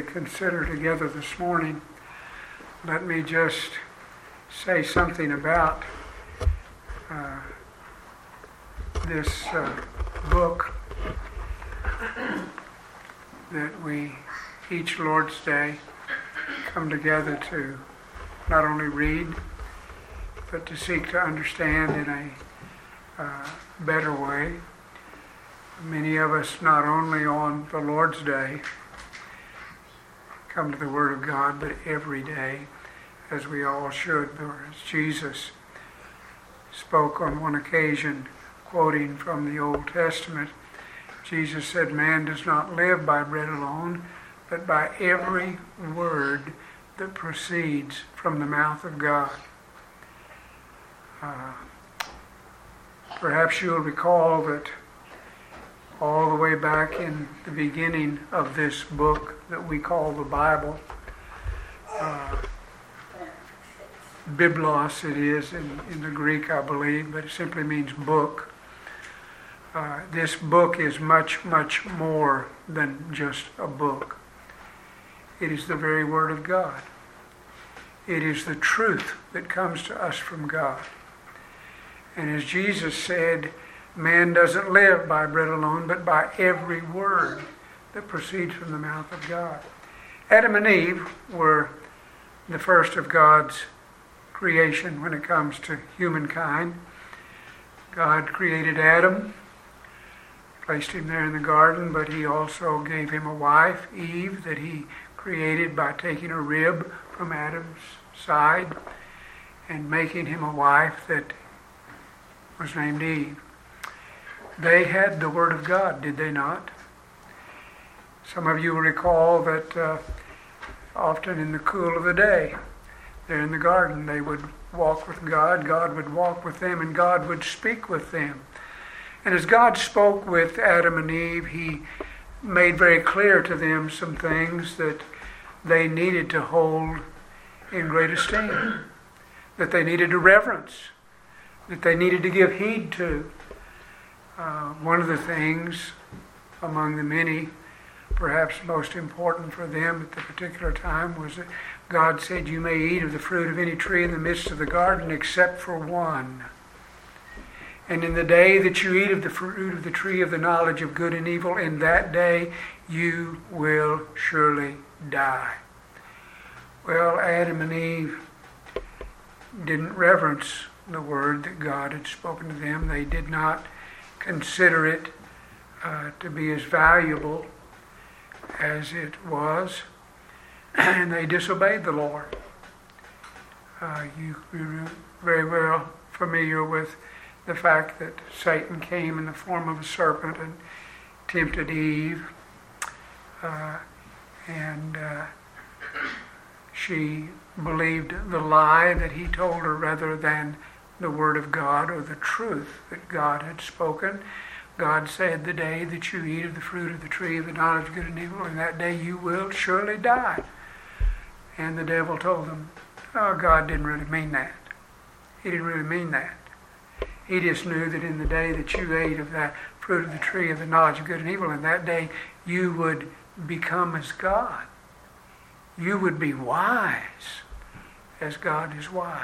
we consider together this morning, let me just say something about this book that we, each Lord's Day, come together to not only read, but to seek to understand in a better way. Many of us, not only on the Lord's Day, come to the Word of God, but every day, as we all should. As Jesus spoke on one occasion, quoting from the Old Testament, Jesus said, "Man does not live by bread alone, but by every word that proceeds from the mouth of God." Perhaps you'll recall that all the way back in the beginning of this book that we call the Bible, Biblos it is in the Greek, I believe, but it simply means book. This book is much, much more than just a book. It is the very Word of God. It is the truth that comes to us from God. And as Jesus said, man doesn't live by bread alone, but by every word that proceeds from the mouth of God. Adam and Eve were the first of God's creation when it comes to humankind. God created Adam, placed him there in the garden, but he also gave him a wife, Eve, that he created by taking a rib from Adam's side and making him a wife that was named Eve. They had the Word of God, did they not? Some of you will recall that often in the cool of the day, there in the garden, they would walk with God, God would walk with them, and God would speak with them. And as God spoke with Adam and Eve, He made very clear to them some things that they needed to hold in great esteem, that they needed to reverence, that they needed to give heed to. One of the things among the many, perhaps most important for them at the particular time, was that God said, "You may eat of the fruit of any tree in the midst of the garden except for one. And in the day that you eat of the fruit of the tree of the knowledge of good and evil, in that day you will surely die." Well, Adam and Eve didn't reverence the word that God had spoken to them. They did not consider it to be as valuable as it was, and they disobeyed the Lord. You're very well familiar with the fact that Satan came in the form of a serpent and tempted Eve, and she believed the lie that he told her rather than the Word of God or the truth that God had spoken. God said, "The day that you eat of the fruit of the tree of the knowledge of good and evil, in that day you will surely die." And the devil told them, "Oh, God didn't really mean that. He didn't really mean that. He just knew that in the day that you ate of that fruit of the tree of the knowledge of good and evil, in that day you would become as God. You would be wise as God is wise."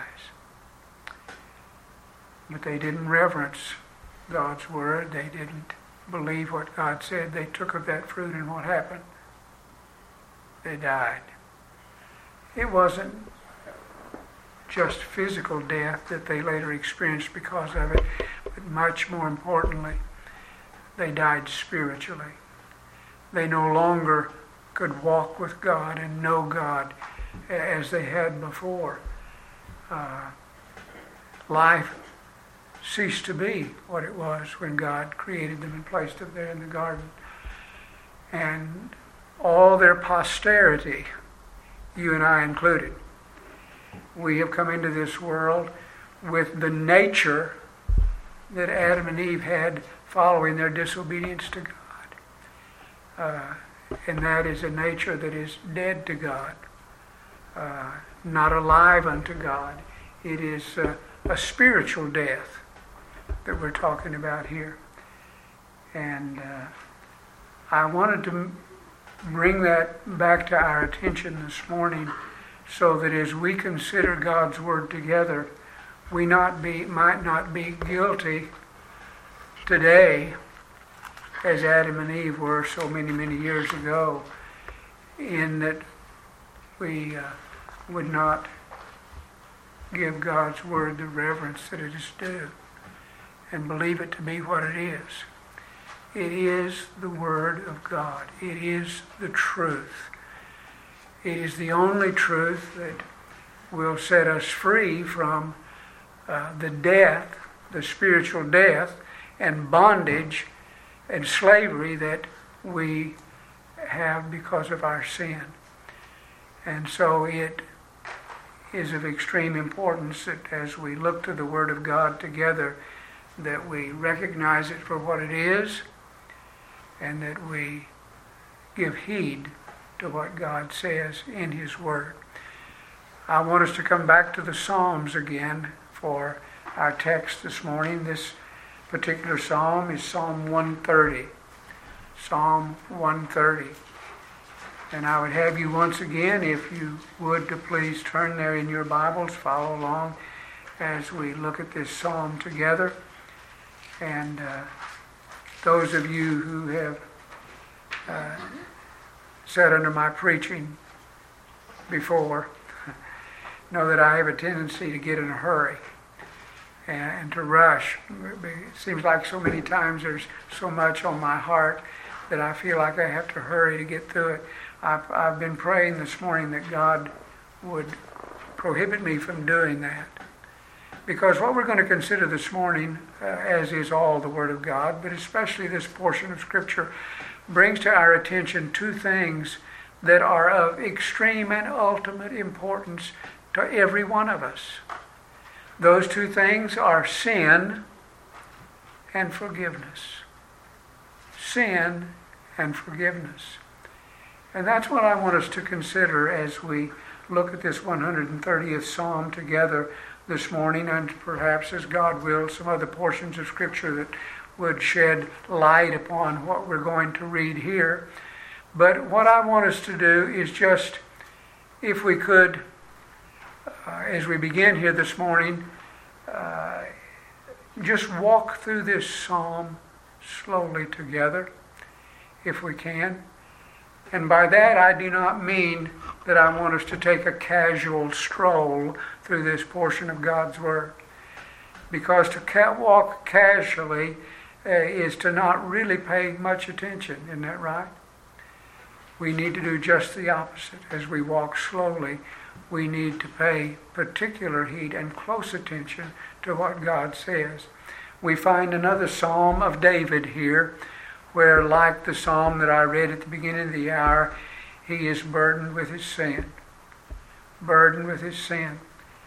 But they didn't reverence God's word. They didn't believe what God said. They took of that fruit, and what happened? They died. It wasn't just physical death that they later experienced because of it, but much more importantly, they died spiritually. They no longer could walk with God and know God as they had before. Life ceased to be what it was when God created them and placed them there in the garden. And all their posterity, you and I included, we have come into this world with the nature that Adam and Eve had following their disobedience to God. And that is a nature that is dead to God, not alive unto God. It is a spiritual death that we're talking about here. And I wanted to bring that back to our attention this morning so that as we consider God's Word together, we might not be guilty today as Adam and Eve were so many, many years ago, in that we would not give God's Word the reverence that it is due and believe it to be what it is. It is the Word of God. It is the truth. It is the only truth that will set us free from the death, the spiritual death and bondage and slavery that we have because of our sin. And so it is of extreme importance that as we look to the Word of God together, that we recognize it for what it is and that we give heed to what God says in His Word. I want us to come back to the Psalms again for our text this morning. This particular psalm is Psalm 130. Psalm 130. And I would have you once again, if you would, to please turn there in your Bibles, follow along as we look at this psalm together. And those of you who have sat under my preaching before know that I have a tendency to get in a hurry and to rush. It seems like so many times there's so much on my heart that I feel like I have to hurry to get through it. I've been praying this morning that God would prohibit me from doing that. Because what we're going to consider this morning, as is all the Word of God, but especially this portion of Scripture, brings to our attention two things that are of extreme and ultimate importance to every one of us. Those two things are sin and forgiveness. Sin and forgiveness. And that's what I want us to consider as we look at this 130th Psalm together this morning, and perhaps, as God will, some other portions of Scripture that would shed light upon what we're going to read here. But what I want us to do is just, if we could, as we begin here this morning, just walk through this psalm slowly together, if we can. And by that I do not mean that I want us to take a casual stroll through this portion of God's Word. Because to walk casually is to not really pay much attention, isn't that right? We need to do just the opposite. As we walk slowly, we need to pay particular heed and close attention to what God says. We find another Psalm of David here, where, like the psalm that I read at the beginning of the hour, he is burdened with his sin. Burdened with his sin.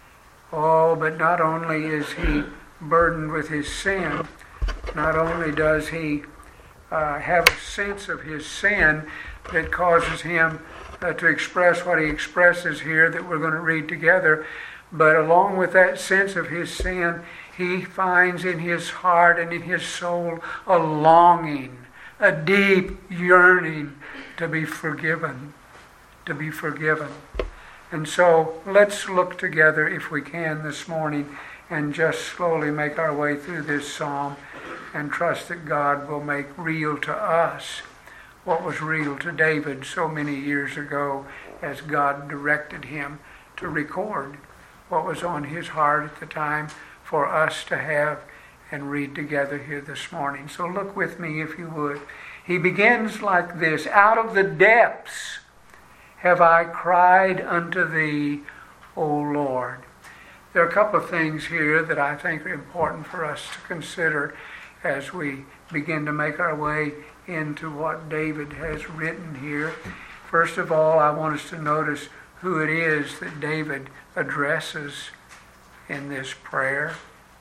Oh, but not only is he burdened with his sin, not only does he have a sense of his sin that causes him to express what he expresses here that we're going to read together, but along with that sense of his sin, he finds in his heart and in his soul a longing, a deep yearning to be forgiven, to be forgiven. And so let's look together, if we can, this morning and just slowly make our way through this psalm and trust that God will make real to us what was real to David so many years ago as God directed him to record what was on his heart at the time for us to have and read together here this morning. So look with me, if you would. He begins like this: out of the depths have I cried unto thee, O Lord. There are a couple of things here that I think are important for us to consider as we begin to make our way into what David has written here. First of all, I want us to notice who it is that David addresses in this prayer.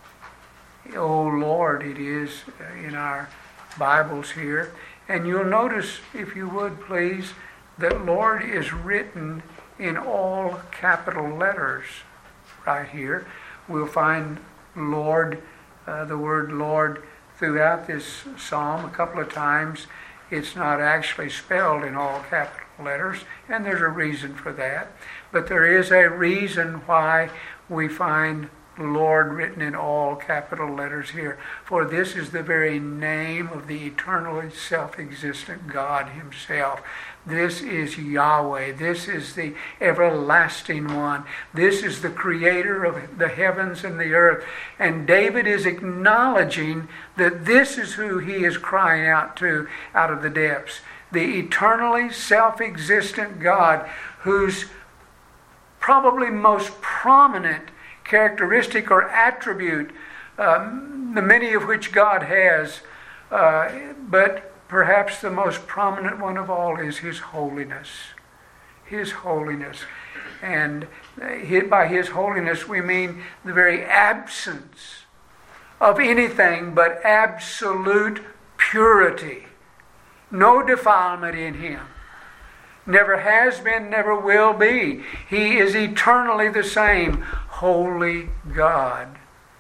O Lord, it is in our Bibles here. And you'll notice, if you would please, that Lord is written in all capital letters right here. We'll find Lord, the word Lord, throughout this psalm a couple of times It's not actually spelled in all capital letters, and there's a reason for that. But there is a reason why we find Lord written in all capital letters here. For this is the very name of the eternally self-existent God himself. This is Yahweh. This is the everlasting one. This is the creator of the heavens and the earth. And David is acknowledging that this is who he is crying out to out of the depths. The eternally self-existent God, whose probably most prominent characteristic or attribute, the many of which God has, but perhaps the most prominent one of all is His holiness. His holiness. And by His holiness we mean the very absence of anything but absolute purity. No defilement in Him. Never has been, never will be. He is eternally the same. Holy God.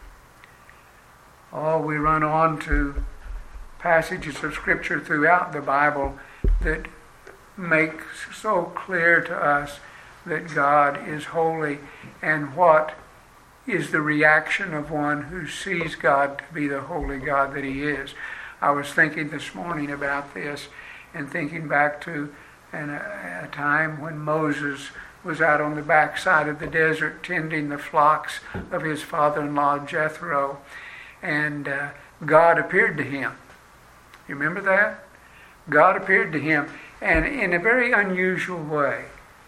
Oh, we run on to passages of Scripture throughout the Bible that make so clear to us that God is holy, and what is the reaction of one who sees God to be the holy God that He is. I was thinking this morning about this and thinking back to a time when Moses was out on the backside of the desert tending the flocks of his father-in-law Jethro, and God appeared to him. You remember that? God appeared to him, and in a very unusual way.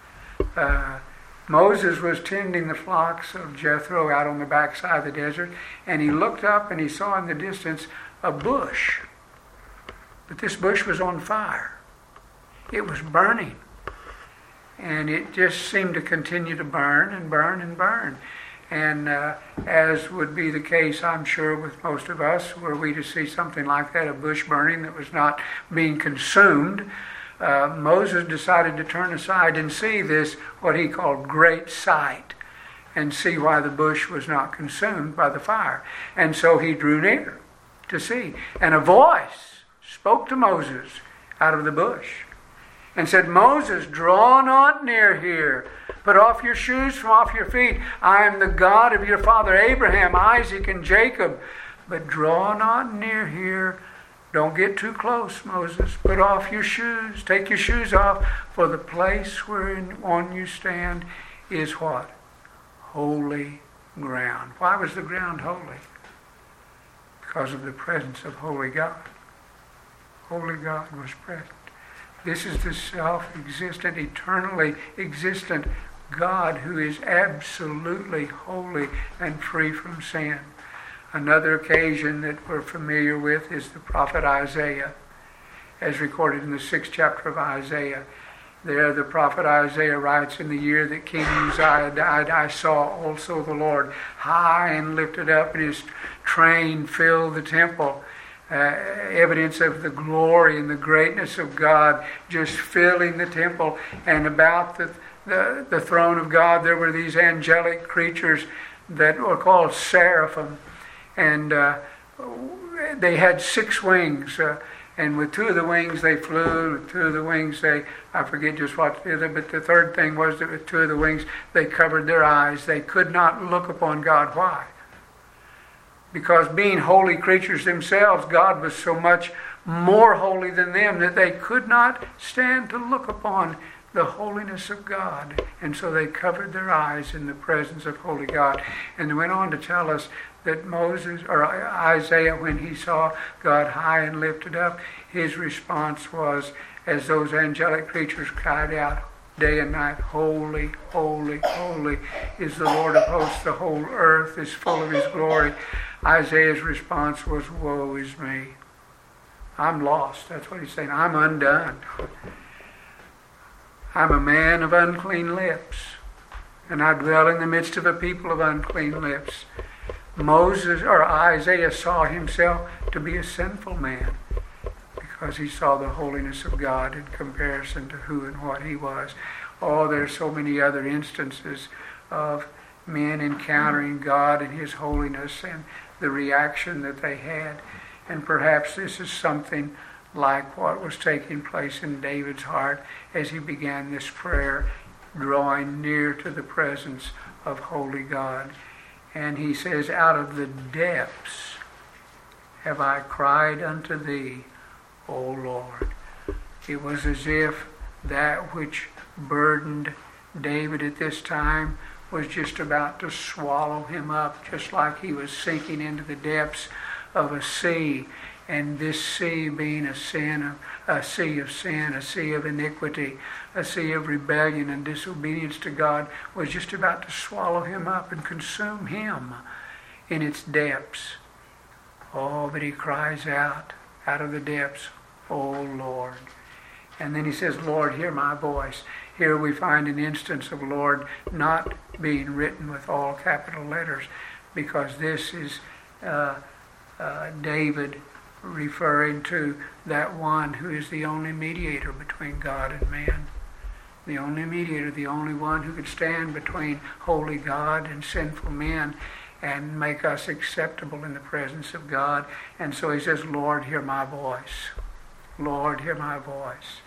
Moses was tending the flocks of Jethro out on the backside of the desert, and he looked up and he saw in the distance a bush. But this bush was on fire. It was burning. And it just seemed to continue to burn and burn and burn. And as would be the case, I'm sure, with most of us, were we to see something like that, a bush burning that was not being consumed, Moses decided to turn aside and see this, what he called great sight, and see why the bush was not consumed by the fire. And so he drew near to see. And a voice spoke to Moses out of the bush and said, "Moses, draw not near here. Put off your shoes from off your feet. I am the God of your father Abraham, Isaac, and Jacob. But draw not near here. Don't get too close, Moses. Put off your shoes. Take your shoes off. For the place whereon you stand is what? Holy ground." Why was the ground holy? Because of the presence of holy God. Holy God was present. This is the self-existent, eternally existent God who is absolutely holy and free from sin. Another occasion that we're familiar with is the prophet Isaiah, as recorded in the 6th chapter of Isaiah. There the prophet Isaiah writes, "In the year that King Uzziah died, I saw also the Lord high and lifted up, and His train filled the temple." Evidence of the glory and the greatness of God just filling the temple. And about the throne of God there were these angelic creatures that were called seraphim. And they had 6 wings. And with 2 of the wings they flew. With 2 of the wings I forget just what the other, but the third thing was that with 2 of the wings they covered their eyes. They could not look upon God. Why? Because being holy creatures themselves, God was so much more holy than them that they could not stand to look upon the holiness of God. And so they covered their eyes in the presence of holy God. And they went on to tell us that Isaiah, when he saw God high and lifted up, his response was, as those angelic creatures cried out day and night, "Holy, holy, holy is the Lord of hosts. The whole earth is full of His glory." Isaiah's response was, "Woe is me. I'm lost." That's what he's saying. I'm undone. I'm a man of unclean lips, and I dwell in the midst of a people of unclean lips. Isaiah saw himself to be a sinful man because he saw the holiness of God in comparison to who and what he was. Oh, there's so many other instances of men encountering God and His holiness and the reaction that they had. And perhaps this is something like what was taking place in David's heart as he began this prayer, drawing near to the presence of holy God. And he says, out of the depths have I cried unto thee, O Lord. It was as if that which burdened David at this time was just about to swallow him up, just like he was sinking into the depths of a sea. And this sea being a sea of sin, a sea of iniquity, a sea of rebellion and disobedience to God, was just about to swallow him up and consume him in its depths. Oh, but he cries out of the depths, O Lord. And then he says, Lord, hear my voice. Here we find an instance of Lord not being written with all capital letters, because this is David referring to that one who is the only mediator between God and man. The only mediator, the only one who could stand between holy God and sinful men and make us acceptable in the presence of God. And so he says, Lord, hear my voice. Lord, hear my voice.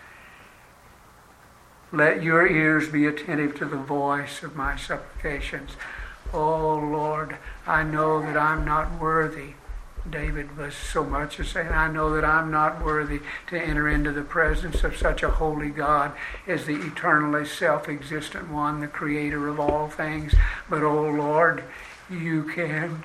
Let your ears be attentive to the voice of my supplications. Oh, Lord, I know that I'm not worthy. David was so much as saying, I know that I'm not worthy to enter into the presence of such a holy God as the eternally self-existent one, the creator of all things. But, oh, Lord, you can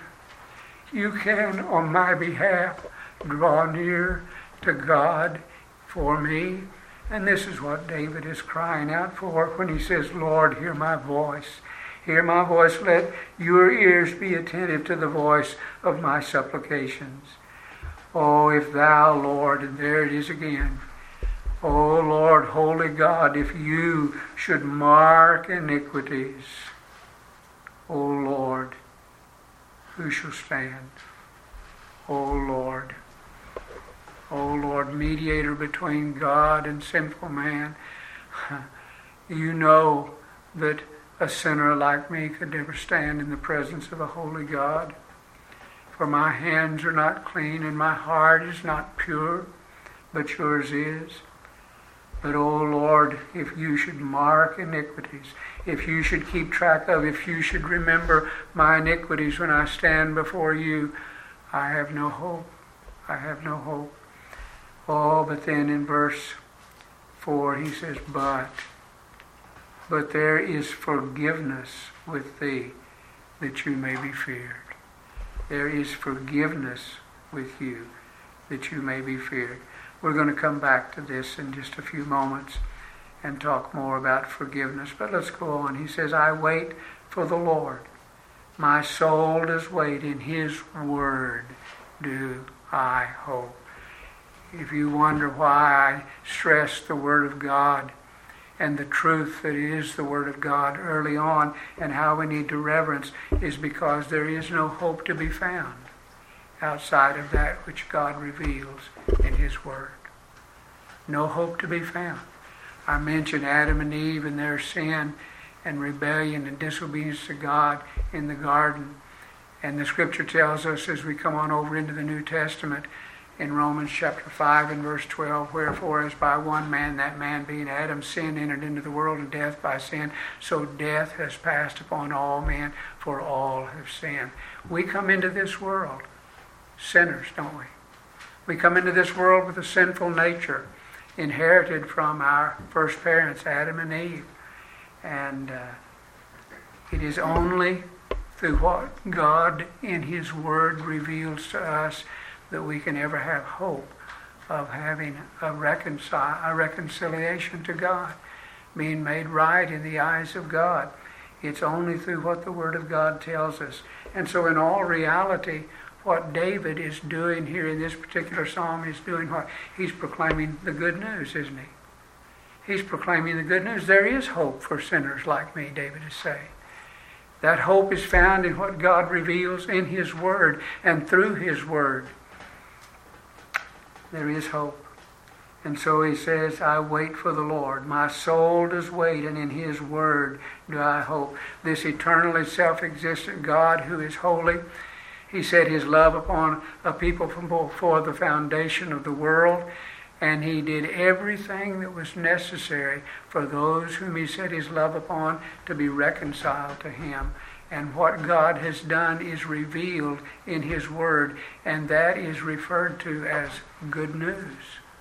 on my behalf draw near to God for me. And this is what David is crying out for when he says, Lord, hear my voice. Hear my voice. Let your ears be attentive to the voice of my supplications. Oh, if thou, Lord, and there it is again. Oh, Lord, holy God, if you should mark iniquities, oh, Lord, who shall stand? Oh, Lord. Oh, Lord, mediator between God and sinful man, you know that a sinner like me could never stand in the presence of a holy God. For my hands are not clean and my heart is not pure, but yours is. But, oh Lord, if you should mark iniquities, if you should keep track of, if you should remember my iniquities when I stand before you, I have no hope. I have no hope. Oh, but then in verse 4 he says, But there is forgiveness with thee, that you may be feared. There is forgiveness with you, that you may be feared. We're going to come back to this in just a few moments and talk more about forgiveness. But let's go on. He says, I wait for the Lord. My soul does wait. In his word do I hope. If you wonder why I stress the Word of God and the truth that is the Word of God early on, and how we need to reverence, is because there is no hope to be found outside of that which God reveals in his Word. No hope to be found. I mentioned Adam and Eve and their sin and rebellion and disobedience to God in the garden. And the Scripture tells us as we come on over into the New Testament, in Romans chapter 5 and verse 12, wherefore as by one man, that man being Adam, sin entered into the world, and death by sin, so death has passed upon all men, for all have sinned. We come into this world sinners, don't we? We come into this world with a sinful nature, inherited from our first parents, Adam and Eve. And it is only through what God in his Word reveals to us that we can ever have hope of having a reconciliation to God, being made right in the eyes of God. It's only through what the Word of God tells us. And so in all reality, what David is doing here in this particular psalm is doing what? He's proclaiming the good news, isn't he? He's proclaiming the good news. There is hope for sinners like me, David is saying. That hope is found in what God reveals in his Word and through his Word. There is hope. And so he says, I wait for the Lord. My soul does wait, and in his Word do I hope. This eternally self-existent God who is holy, he set his love upon a people from before the foundation of the world. And he did everything that was necessary for those whom he set his love upon to be reconciled to him. And what God has done is revealed in his word, and that is referred to as good news.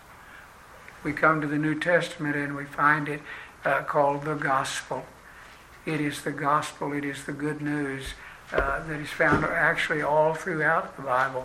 We come to the New Testament and we find it called the gospel. It is the gospel, it is the good news that is found actually all throughout the Bible.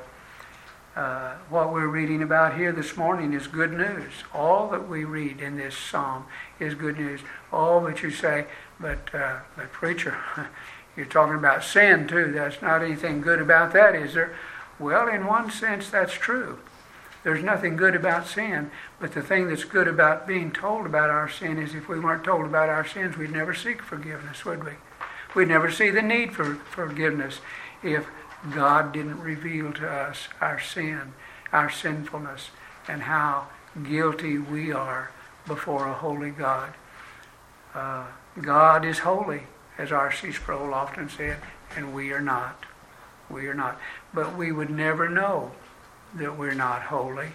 What we're reading about here this morning is good news. All that we read in this psalm is good news. Oh, but you say, but preacher, you're talking about sin too. There's not anything good about that, is there? Well, in one sense, that's true. There's nothing good about sin, but the thing that's good about being told about our sin is if we weren't told about our sins, we'd never seek forgiveness, would we? We'd never see the need for forgiveness if God didn't reveal to us our sin, our sinfulness, and how guilty we are before a holy God. God is holy, as R.C. Sproul often said, and we are not. We are not. But we would never know that we're not holy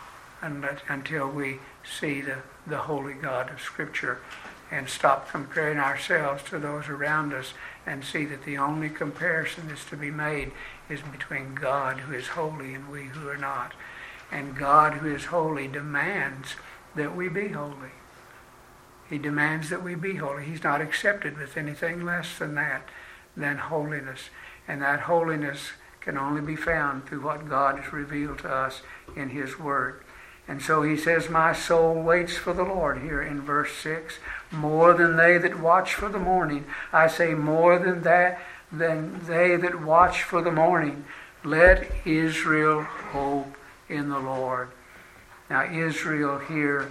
until we see the holy God of Scripture and stop comparing ourselves to those around us and see that the only comparison that's to be made is between God, who is holy, and we who are not. And God, who is holy, demands that we be holy. He demands that we be holy. He's not accepted with anything less than that, than holiness. And that holiness can only be found through what God has revealed to us in his word. And so he says, my soul waits for the Lord here in verse 6. More than they that watch for the morning. I say more than they that watch for the morning. Let Israel hope in the Lord. Now Israel here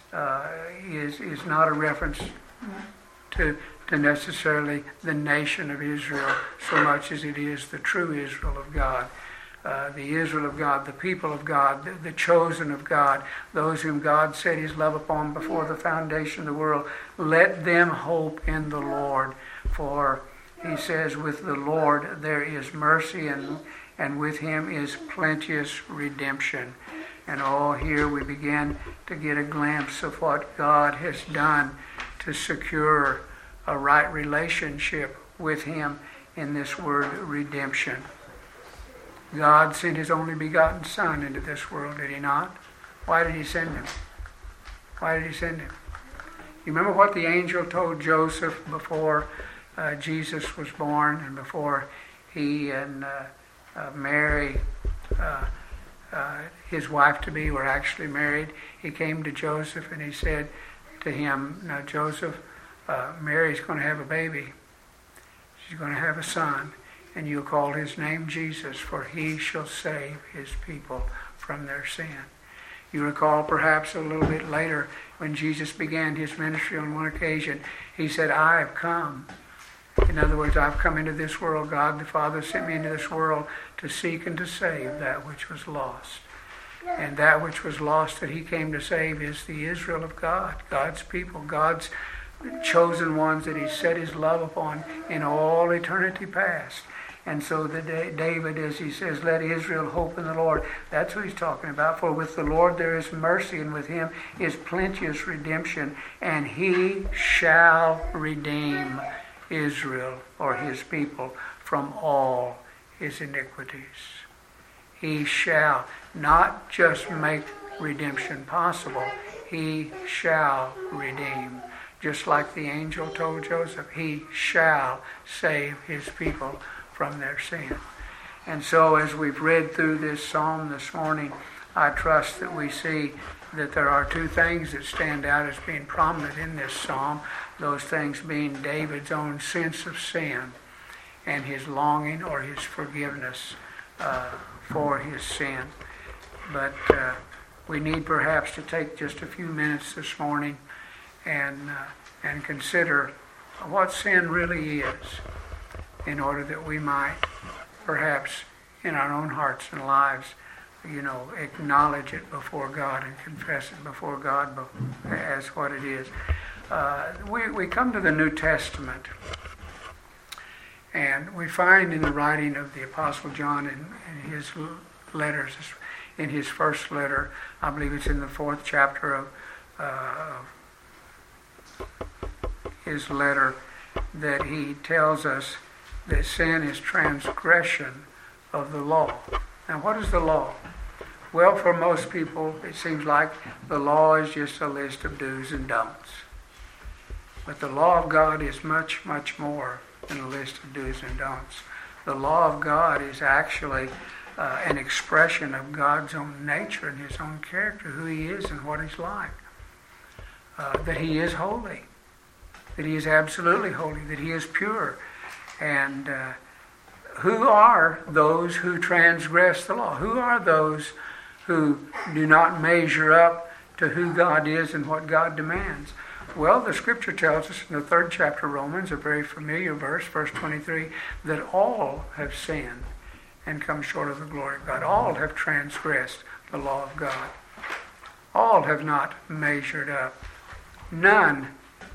is not a reference to necessarily the nation of Israel so much as it is the true Israel of God. The Israel of God, the people of God, the chosen of God, those whom God set his love upon before the foundation of the world. Let them hope in the Lord. For he says, with the Lord there is mercy, and with him is plenteous redemption. And here we begin to get a glimpse of what God has done to secure a right relationship with him in this word redemption. God sent his only begotten Son into this world, did he not? Why did he send him? Why did he send him? You remember what the angel told Joseph before Jesus was born and before he and Mary, his wife-to-be, were actually married? He came to Joseph and he said to him, now Joseph, Mary's going to have a baby. She's going to have a son, and you'll call his name Jesus, for he shall save his people from their sin. You recall perhaps a little bit later when Jesus began his ministry on one occasion, he said, I have come. In other words, I've come into this world. God the Father sent me into this world to seek and to save that which was lost. And that which was lost that he came to save is the Israel of God, God's people, God's chosen ones that he set his love upon in all eternity past. And so David, as he says, let Israel hope in the Lord, that's what he's talking about. For with the Lord there is mercy, and with him is plenteous redemption, and he shall redeem Israel, or his people, from all his iniquities. He shall not just make redemption possible, he shall redeem. Just like the angel told Joseph, he shall save his people from their sin. And so as we've read through this psalm this morning, I trust that we see that there are two things that stand out as being prominent in this psalm. Those things being David's own sense of sin and his longing or his forgiveness for his sin. But we need perhaps to take just a few minutes this morning and consider what sin really is, in order that we might perhaps in our own hearts and lives, acknowledge it before God and confess it before God as what it is. We come to the New Testament, and we find in the writing of the Apostle John in his letters, in his first letter. I believe it's in the 4th chapter of his letter, that he tells us that sin is transgression of the law. Now, what is the law? Well, for most people, it seems like the law is just a list of do's and don'ts. But the law of God is much, much more than a list of do's and don'ts. The law of God is actually an expression of God's own nature and his own character, who he is and what he's like. That he is holy, that he is absolutely holy, that he is pure. And who are those who transgress the law? Who are those who do not measure up to who God is and what God demands? Well, the Scripture tells us in the 3rd chapter of Romans, a very familiar verse, verse 23, that all have sinned and come short of the glory of God. All have transgressed the law of God. All have not measured up. None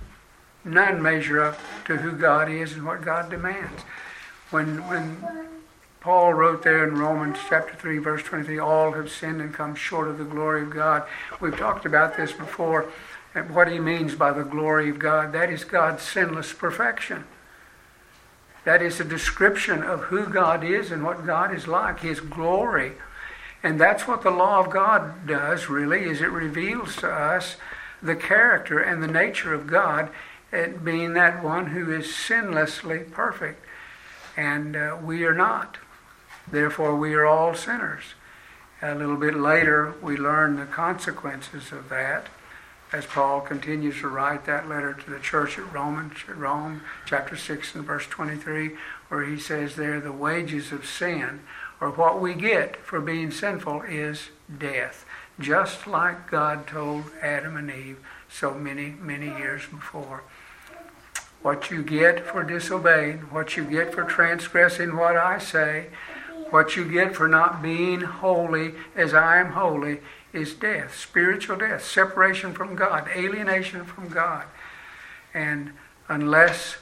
measure up to who God is and what God demands. When Paul wrote there in Romans chapter 3, verse 23, all have sinned and come short of the glory of God. We've talked about this before, and what he means by the glory of God. That is God's sinless perfection. That is a description of who God is and what God is like, his glory. And that's what the law of God does, really, is it reveals to us the character and the nature of God, being that one who is sinlessly perfect. And we are not. Therefore, we are all sinners. A little bit later, we learn the consequences of that as Paul continues to write that letter to the church at Rome, chapter 6 and verse 23, where he says there, the wages of sin, or what we get for being sinful, is death. Just like God told Adam and Eve so many, many years before. What you get for disobeying, what you get for transgressing what I say, what you get for not being holy as I am holy, is death, spiritual death, separation from God, alienation from God. And unless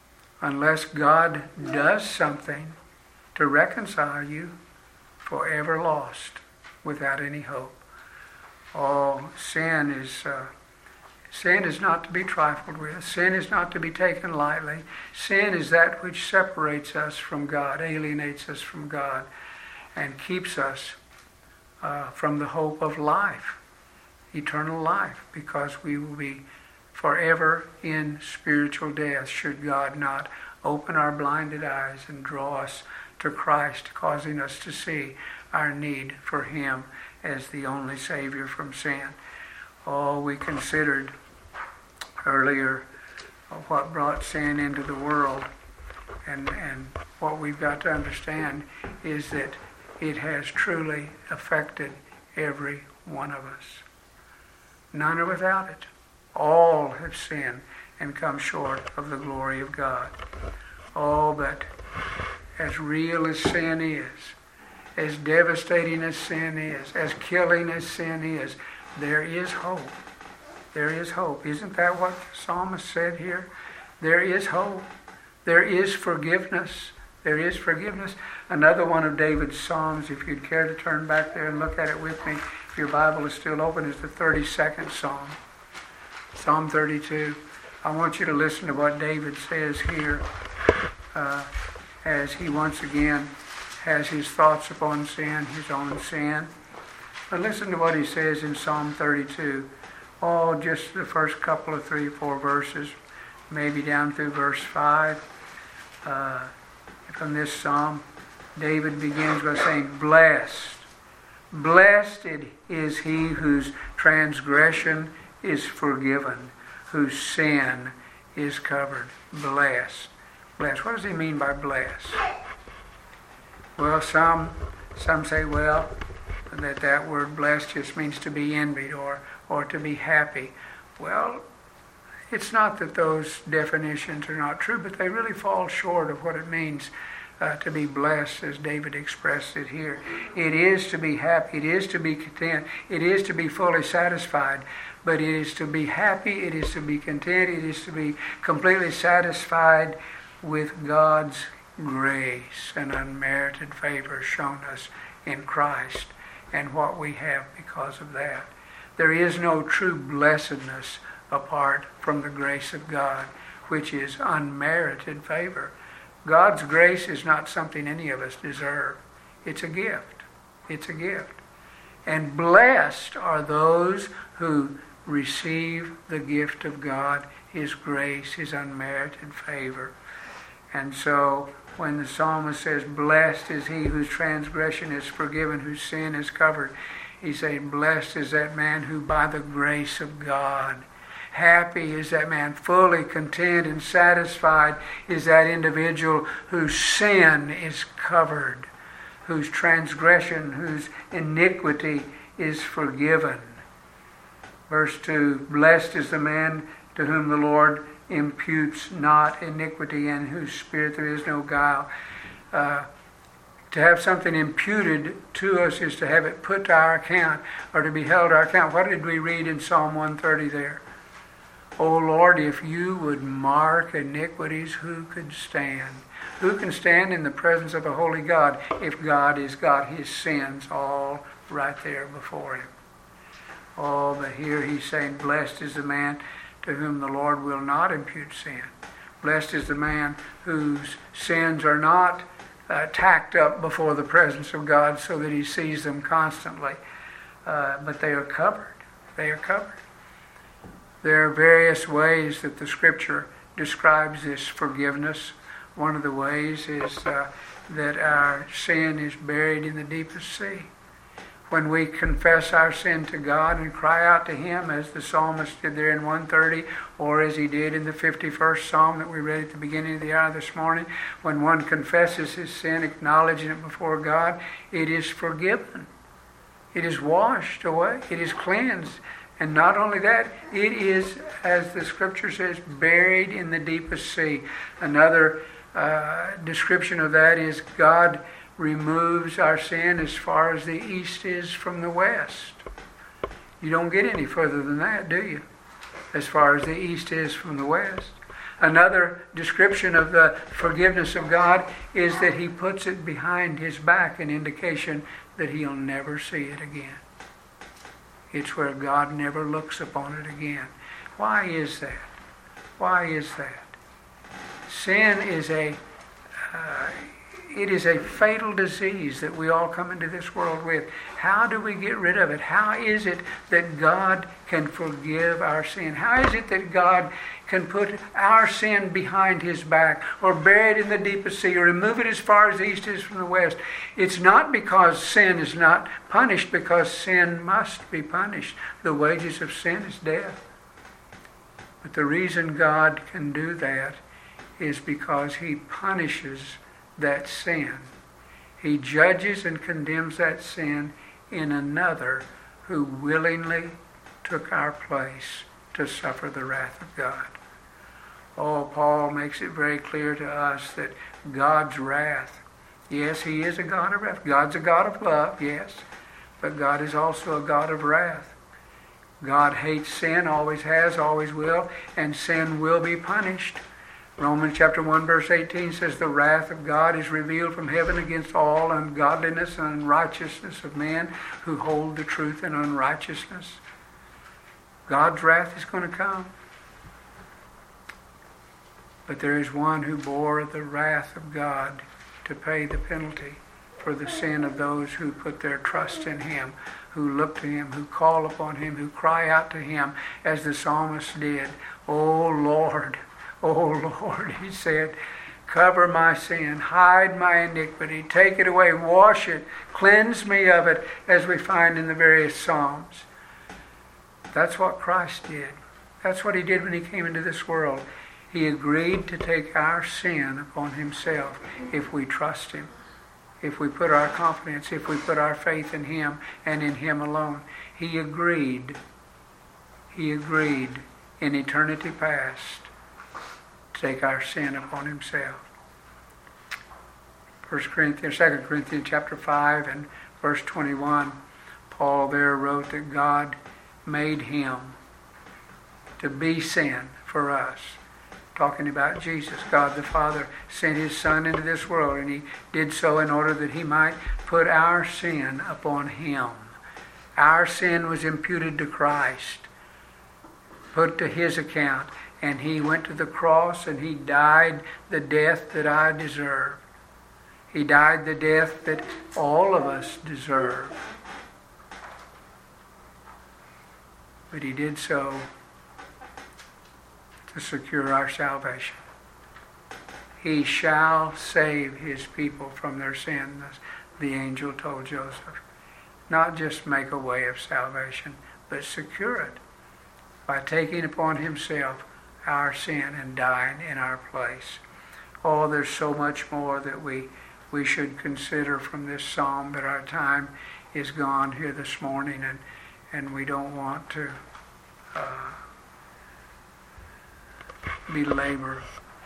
God does something to reconcile you, forever lost, without any hope. Oh, sin is not to be trifled with. Sin is not to be taken lightly. Sin is that which separates us from God, alienates us from God, and keeps us from the hope of life, eternal life, because we will be forever in spiritual death should God not open our blinded eyes and draw us to Christ, causing us to see our need for him as the only Savior from sin. Oh, we considered earlier what brought sin into the world, and what we've got to understand is that it has truly affected every one of us. None are without it. All have sinned and come short of the glory of God. Oh, but as real as sin is, as devastating as sin is, as killing as sin is, there is hope. There is hope. Isn't that what the psalmist said here? There is hope. There is forgiveness. There is forgiveness. Another one of David's Psalms, if you'd care to turn back there and look at it with me, if your Bible is still open, is the 32nd Psalm. Psalm 32. I want you to listen to what David says here as he once again has his thoughts upon sin, his own sin. But listen to what he says in Psalm 32. Oh, just the first couple of 3 or 4 verses, maybe down through verse 5. From this psalm, David begins by saying, Blessed is he whose transgression is forgiven, whose sin is covered. Blessed. Blessed. What does he mean by blessed? Well, some say, that word blessed just means to be envied or to be happy. Well, it's not that those definitions are not true, but they really fall short of what it means to be blessed, as David expressed it here. It is to be happy. It is to be content. It is to be fully satisfied. But it is to be happy. It is to be content. It is to be completely satisfied with God's grace and unmerited favor shown us in Christ. and what we have because of that. There is no true blessedness apart from the grace of God, which is unmerited favor. God's grace is not something any of us deserve. It's a gift. It's a gift. And blessed are those who receive the gift of God, His grace, His unmerited favor. And so when the psalmist says, blessed is he whose transgression is forgiven, whose sin is covered, he says, blessed is that man who by the grace of God, happy is that man, fully content and satisfied is that individual whose sin is covered, whose transgression, whose iniquity is forgiven. Verse 2, blessed is the man to whom the Lord imputes not iniquity, and whose spirit there is no guile. To have something imputed to us is to have it put to our account, or to be held to our account. What did we read in Psalm 130 there? O Lord, if you would mark iniquities, who could stand? Who can stand in the presence of a holy God if God has got his sins all right there before him? Oh, but here he's saying, blessed is the man to whom the Lord will not impute sin. Blessed is the man whose sins are not tacked up before the presence of God so that he sees them constantly. But they are covered. They are covered. There are various ways that the Scripture describes this forgiveness. One of the ways is that our sin is buried in the deepest sea. When we confess our sin to God and cry out to Him, as the psalmist did there in 130, or as he did in the 51st Psalm that we read at the beginning of the hour this morning, when one confesses his sin, acknowledging it before God, it is forgiven. It is washed away. It is cleansed. And not only that, it is, as the Scripture says, buried in the deepest sea. Another description of that is God removes our sin as far as the east is from the west. You don't get any further than that, do you? As far as the east is from the west. Another description of the forgiveness of God is that He puts it behind His back, an indication that He'll never see it again. It's where God never looks upon it again. Why is that? Why is that? Sin is it is a fatal disease that we all come into this world with. How do we get rid of it? How is it that God can forgive our sin? How is it that God can put our sin behind His back, or bury it in the deepest sea, or remove it as far as the east is from the west? It's not because sin is not punished, because sin must be punished. The wages of sin is death. But the reason God can do that is because He punishes that sin. He judges and condemns that sin in another who willingly took our place to suffer the wrath of God. Oh, Paul makes it very clear to us that God's wrath, yes, He is a God of wrath. God's a God of love, yes, but God is also a God of wrath. God hates sin, always has, always will, and sin will be punished. Romans chapter 1 verse 18 says, the wrath of God is revealed from heaven against all ungodliness and unrighteousness of men who hold the truth in unrighteousness. God's wrath is going to come. But there is one who bore the wrath of God to pay the penalty for the sin of those who put their trust in Him, who look to Him, who call upon Him, who cry out to Him, as the psalmist did. Oh Lord, he said, cover my sin, hide my iniquity, take it away, wash it, cleanse me of it, as we find in the various Psalms. That's what Christ did. That's what He did when He came into this world. He agreed to take our sin upon Himself if we trust Him, if we put our confidence, if we put our faith in Him and in Him alone. He agreed in eternity past to take our sin upon Himself. 2 Corinthians chapter 5 and verse 21, Paul there wrote that God made Him to be sin for us. talking about Jesus. God the Father sent His Son into this world, and He did so in order that He might put our sin upon Him. Our sin was imputed to Christ, put to His account, and He went to the cross and He died the death that I deserve. He died the death that all of us deserve. But He did so to secure our salvation. He shall save His people from their sins, the angel told Joseph. Not just make a way of salvation, but secure it by taking upon Himself our sin and dying in our place. Oh, there's so much more that we should consider from this psalm, but our time is gone here this morning, and we don't want to belabor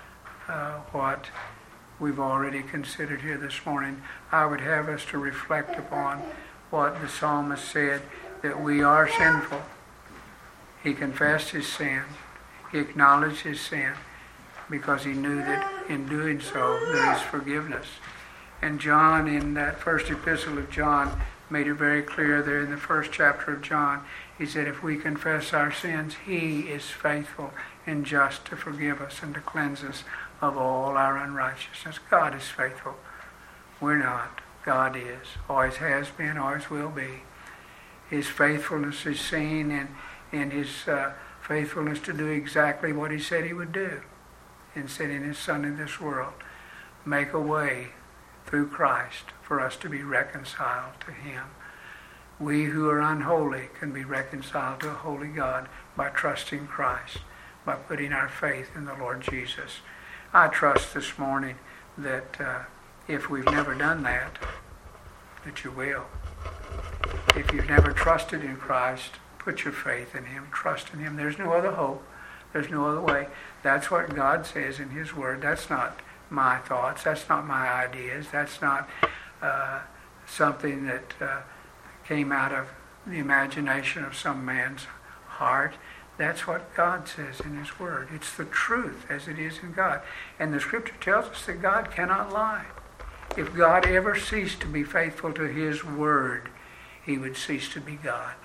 what we've already considered here this morning. I would have us to reflect upon what the psalmist said, that we are sinful. He confessed his sin. He acknowledged his sin because he knew that in doing so there is forgiveness. And John, in that first epistle of John, made it very clear there in the first chapter of John. He said, if we confess our sins, He is faithful and just to forgive us and to cleanse us of all our unrighteousness. God is faithful. We're not. God is. Always has been, always will be. His faithfulness is seen in His faithfulness to do exactly what He said He would do in sending His Son in this world. Make a way through Christ for us to be reconciled to Him. We who are unholy can be reconciled to a holy God by trusting Christ, by putting our faith in the Lord Jesus. I trust this morning that if we've never done that you will. If you've never trusted in Christ, put your faith in Him, trust in Him. There's no other hope. There's no other way. That's what God says in His Word. That's not my thoughts. That's not my ideas. That's not something that came out of the imagination of some man's heart. That's what God says in His Word. It's the truth as it is in God. And the Scripture tells us that God cannot lie. If God ever ceased to be faithful to His Word, He would cease to be God.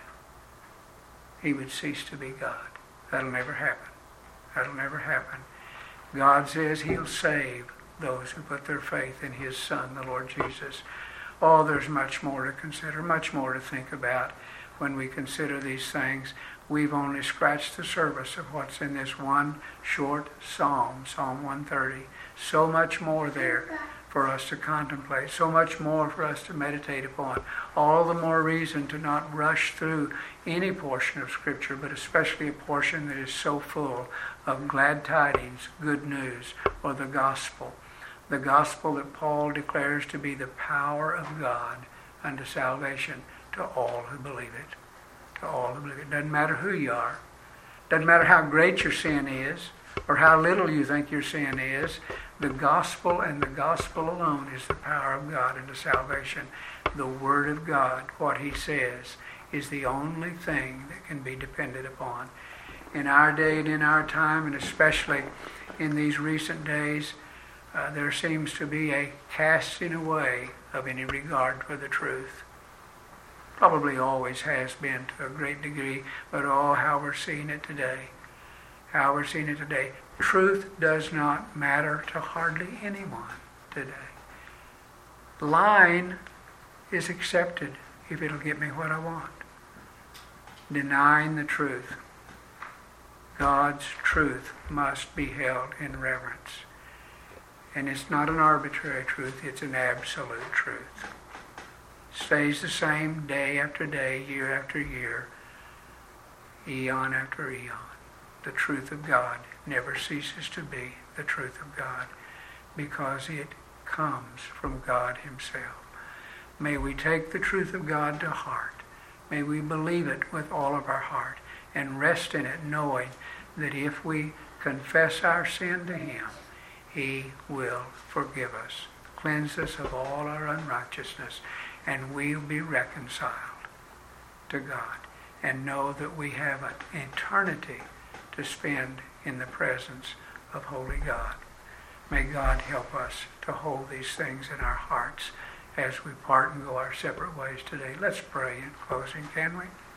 He would cease to be God. That'll never happen. That'll never happen. God says He'll save those who put their faith in His Son, the Lord Jesus. Oh, there's much more to consider, much more to think about when we consider these things. We've only scratched the surface of what's in this one short psalm, Psalm 130. So much more there for us to contemplate, so much more for us to meditate upon. All the more reason to not rush through any portion of Scripture, but especially a portion that is so full of glad tidings, good news, or the gospel. The gospel that Paul declares to be the power of God unto salvation to all who believe it. To all who believe it. Doesn't matter who you are. Doesn't matter how great your sin is or how little you think your sin is. The gospel and the gospel alone is the power of God unto salvation. The Word of God, what He says, is the only thing that can be depended upon. In our day and in our time, and especially in these recent days, there seems to be a casting away of any regard for the truth. Probably always has been to a great degree, but oh, how we're seeing it today. How we're seeing it today. Truth does not matter to hardly anyone today. Lying is accepted if it'll get me what I want. Denying the truth. God's truth must be held in reverence. And it's not an arbitrary truth, it's an absolute truth. Stays the same day after day, year after year, eon after eon. The truth of God never ceases to be the truth of God because it comes from God Himself. May we take the truth of God to heart. May we believe it with all of our heart and rest in it, knowing that if we confess our sin to Him, He will forgive us, cleanse us of all our unrighteousness, and we'll be reconciled to God and know that we have an eternity to spend in the presence of holy God. May God help us to hold these things in our hearts as we part and go our separate ways today. Let's pray in closing, can we?